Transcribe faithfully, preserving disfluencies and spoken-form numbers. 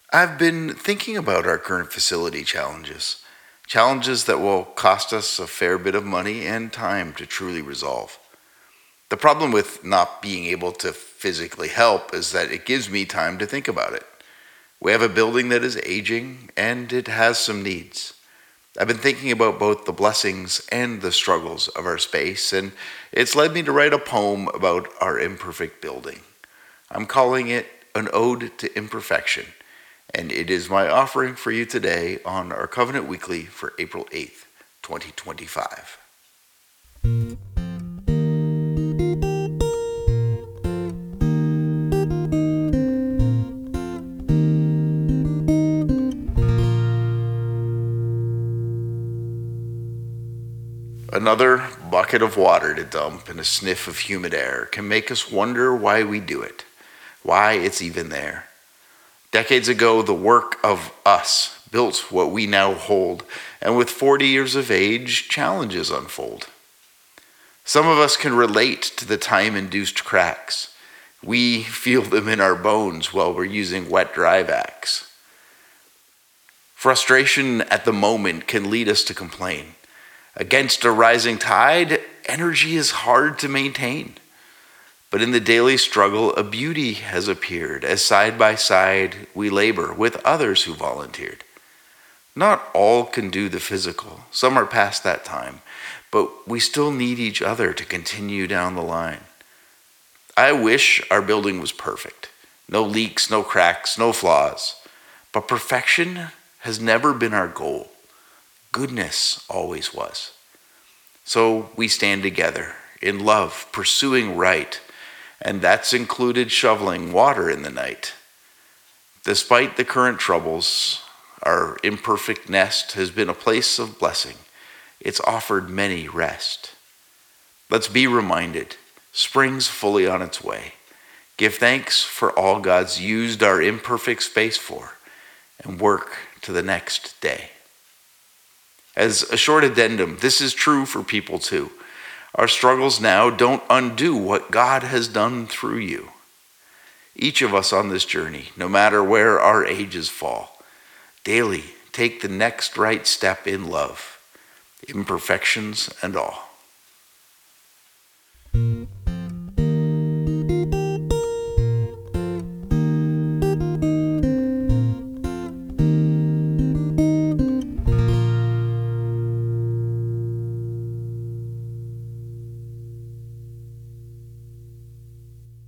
I've been thinking about our current facility challenges, challenges that will cost us a fair bit of money and time to truly resolve. The problem with not being able to physically help is that it gives me time to think about it. We have a building that is aging and it has some needs. I've been thinking about both the blessings and the struggles of our space, and it's led me to write a poem about our imperfect building. I'm calling it An Ode to Imperfection, and it is my offering for you today on our Covenant Weekly for April eighth, twenty twenty-five. Another bucket of water to dump and a sniff of humid air can make us wonder why we do it, why it's even there. Decades ago, the work of us built what we now hold, and with forty years of age, challenges unfold. Some of us can relate to the time-induced cracks. We feel them in our bones while we're using wet dry vacs. Frustration at the moment can lead us to complain. Against a rising tide, energy is hard to maintain. But in the daily struggle, a beauty has appeared as side by side we labor with others who volunteered. Not all can do the physical, some are past that time, but we still need each other to continue down the line. I wish our building was perfect. No leaks, no cracks, no flaws. But perfection has never been our goal. Goodness always was. So we stand together in love, pursuing right, and that's included shoveling water in the night. Despite the current troubles, our imperfect nest has been a place of blessing. It's offered many rest. Let's be reminded, spring's fully on its way. Give thanks for all God's used our imperfect space for, and work to the next day. As a short addendum, this is true for people too. Our struggles now don't undo what God has done through you. Each of us on this journey, no matter where our ages fall, daily take the next right step in love, imperfections and all.